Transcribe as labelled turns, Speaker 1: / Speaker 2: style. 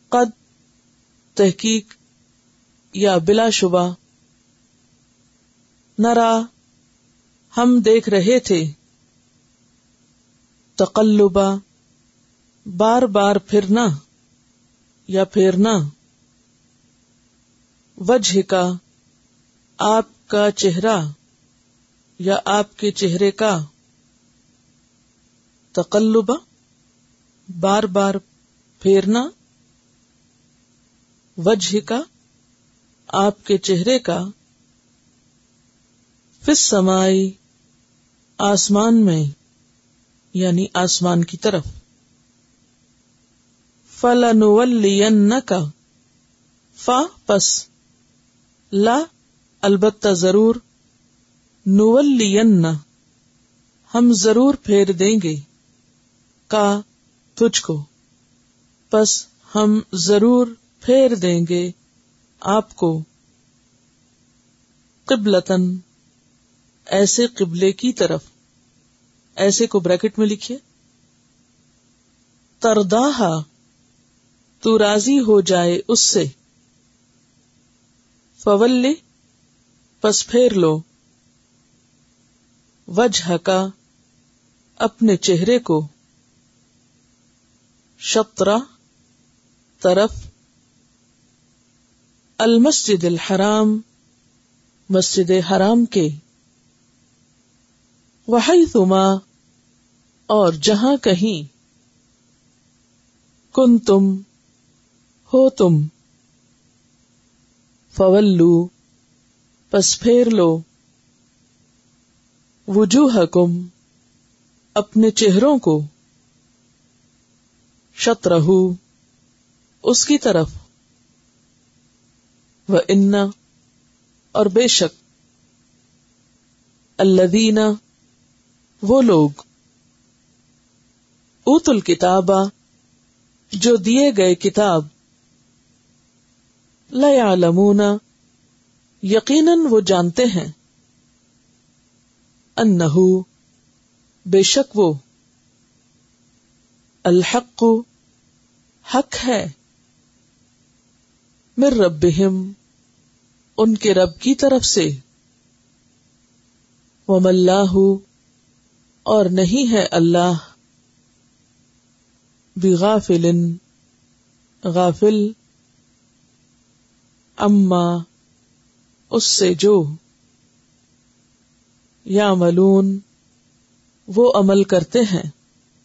Speaker 1: قد تحقیق یا بلا شبہ، نرا ہم دیکھ رہے تھے، تقلبا بار بار پھرنا یا پھیرنا، وجہ کا آپ کا چہرہ یا آپ کے چہرے کا، تقلبا بار بار پھیرنا، وجہ کا آپ کے چہرے کا، فی السماء آسمان میں یعنی آسمان کی طرف، فَلَنُوَلِّيَنَّكَ فا پس لا البتہ ضرور، نُوَلِّيَنَّ ہم ضرور پھیر دیں گے، کا تجھ کو، پس ہم ضرور پھیر دیں گے آپ کو، قبلتن ایسے قبلے کی طرف، ایسے کو بریکٹ میں لکھیے، ترداہا تو راضی ہو جائے اس سے، فولی پس پھیر لو، وجہ کا اپنے چہرے کو، شطرہ طرف، المسجد الحرام مسجد حرام کے، وحیثما اور جہاں کہیں، کنتم ہو تم، فولو پس پھیر لو، وجوہکم اپنے چہروں کو، شطرہ اس کی طرف، وَإِنَّ اور بے شک، الذین وہ لوگ، اوتوا الکتاب جو دیے گئے کتاب، لَیعْلَمُونَ یقیناً وہ جانتے ہیں، انہ بے شک وہ، الحق حق ہے، من ربہم ان کے رب کی طرف سے، وَمَا اللَّهُ اور نہیں ہے اللہ، بغافل غافل، اما اس سے جو، یعملون وہ عمل کرتے ہیں،